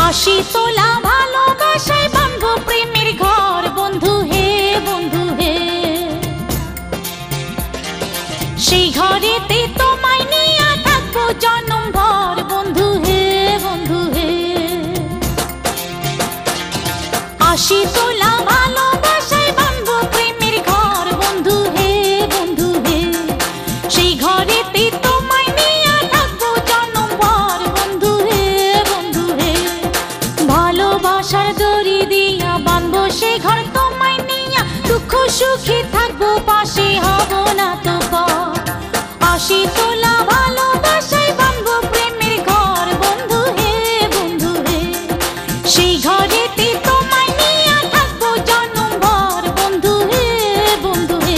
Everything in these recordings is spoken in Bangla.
আশি তোলা ভালোবাসায় বাঁধবো প্রেমের ঘর বন্ধু হে বন্ধু হে। সেই ঘরেতে তোমায় নিয়ে থাকবো জনম ভর বন্ধু হে বন্ধু হে। আশি তোলা ভালোবাসায় বাঁধবো প্রেমের ঘর বন্ধু হে বন্ধু হে। সেই ঘরেতে তোমায় নিয়ে থাকবো জনম ভর বন্ধু হে বন্ধু হে। ভালোবাসার দড়ি দিয়া বাঁধবো সেই ঘর তোমায় নিয়া, দুঃখ সুখে থাকবো পাশে হব না তো পর। আশি তোলা ভালোবাসায় বাঁধবো প্রেমের ঘর বন্ধু হে বন্ধু হে। সেই ঘরেতে তোমায় নিয়া থাকবো জনম ভর বন্ধু হে বন্ধু হে।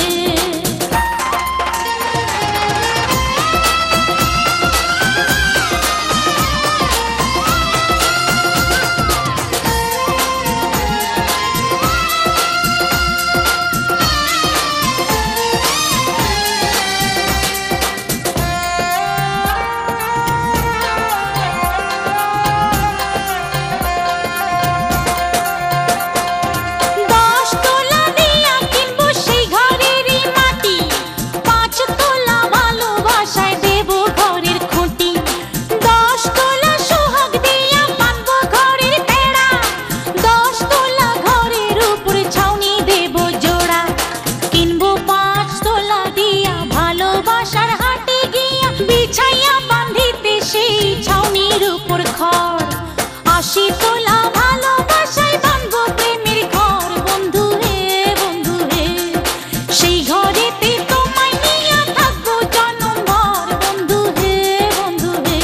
আশি তোলা ভালোবাসায় বাঁধবো প্রেমের ঘর বন্ধু হে বন্ধু হে। সেই ঘরেতে তোমায় নিয়ে থাকবো জনম ভর বন্ধু হে বন্ধু হে।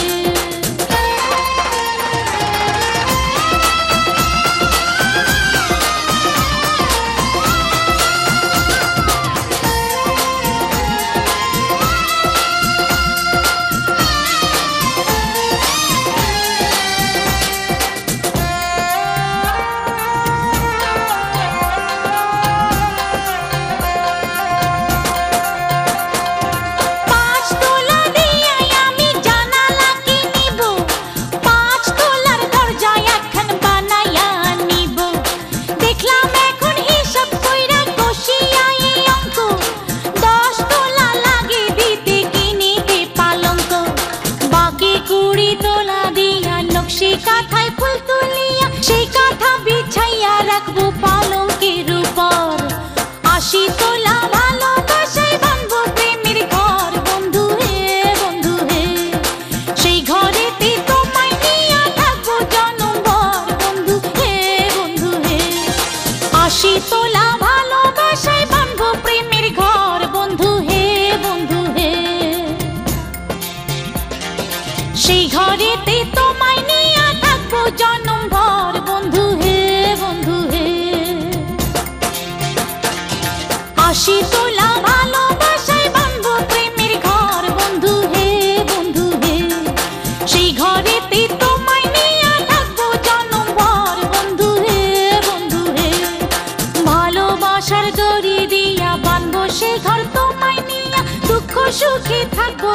সেই কাঁথায় ফুল তুলিয়া সেই কাঁথা বিছাইয়া রাখবো পালঙ্কের উপর। আশি তোলা ভালোবাসায় বাঁধবো প্রেমের ঘর বন্ধু হে বন্ধু হে। সেই ঘরেতে তোমায় নিয়ে থাকবো জনম ভর বন্ধু হে বন্ধু হে। আশি তোলা ভালোবাসায় বাঁধবো প্রেমের ঘর বন্ধু হে বন্ধু হে। সেই ঘরেতে তোমায় নিয়ে থাকবো জনম ভর বন্ধু হে বন্ধু হে। আশি তোলা ভালোবাসায় বাঁধবো প্রেমের ঘর বন্ধু হে বন্ধু হে। সেই ঘরেতে তোমায় নিয়ে থাকবো জনম ভর বন্ধু হে বন্ধু হে। ভালোবাসার দড়ি দিয়া বাঁধবো সেই ঘর তোমায় নিয়ে, দুঃখ সুখে থাকবো